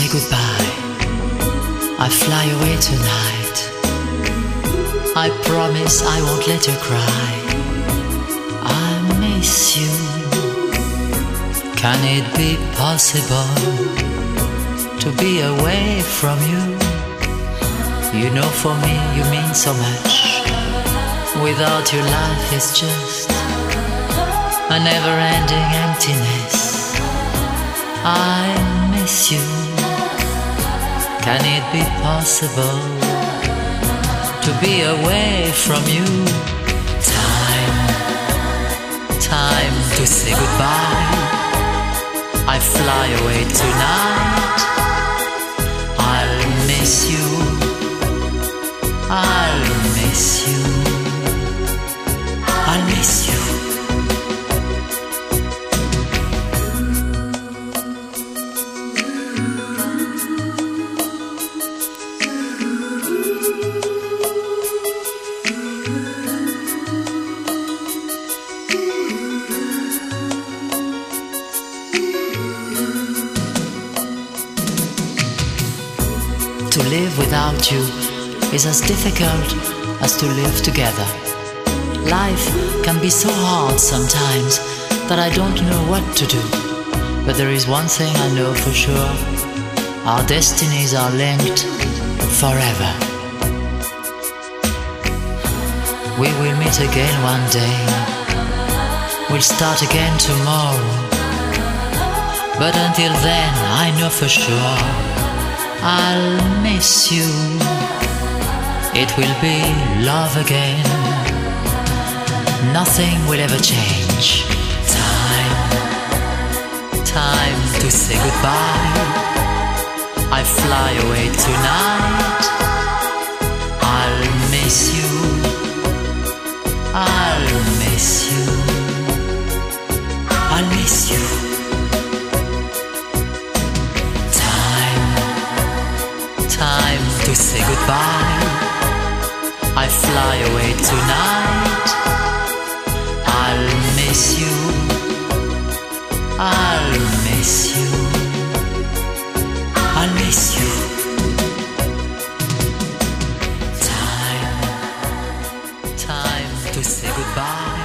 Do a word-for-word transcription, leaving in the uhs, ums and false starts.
goodbye. I fly away tonight. I promise I won't let you cry. I miss you. Can it be possible to be away from you? You know, for me you mean so much. Without you life is just a never-ending emptiness. I miss you. Can it be possible to be away from you? Time, time to say goodbye. I fly away tonight. I'll miss you. I'll miss you. I'll miss you. To live without you is as difficult as to live together. Life can be so hard sometimes that I don't know what to do. But there is one thing I know for sure: our destinies are linked forever. We will meet again one day. We'll start again tomorrow. But until then, I know for sure I'll miss you. It will be love again. Nothing will ever change. Time, time to say goodbye. I fly away tonight. I'll miss you. I'll miss you. I'll miss you. Time to say goodbye. I fly away tonight. I'll miss you. I'll miss you. I'll miss you. Time, time to say goodbye.